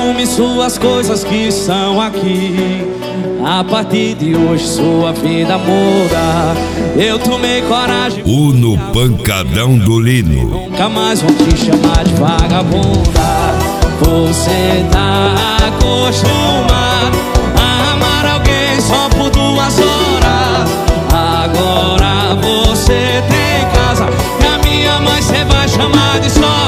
Arrume suas coisas que estão aqui. A partir de hoje sua vida muda. Eu tomei coragem. No pancadão do Lino. Nunca mais vou te chamar de vagabunda. Você tá acostumado a amar alguém só por 2 horas. Agora você tem casa e a minha mãe cê vai chamar de sogra.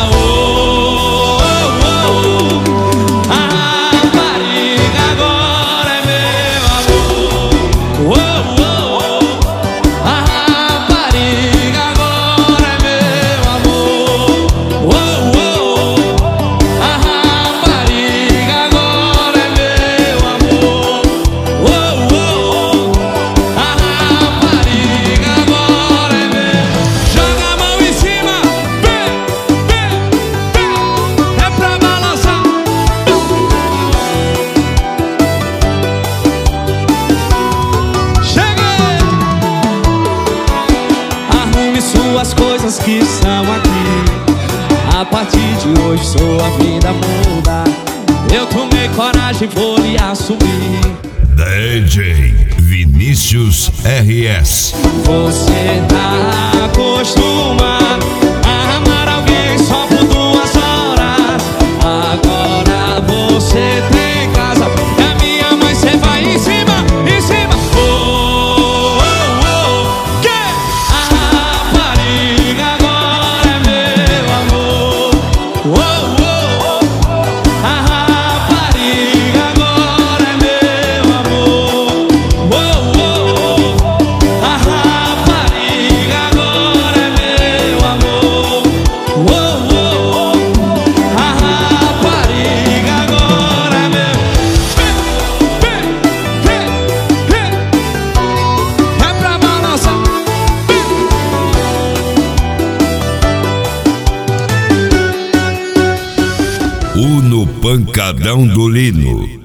As coisas que estão aqui. A partir de hoje sua vida muda. Eu tomei coragem e vou lhe assumir. DJ Vinícius RS. Você tá acostumado a amar alguém só por 2 horas. Agora você tem casa e a minha mãe cê vai em cima, em cima. No pancadão do Lino.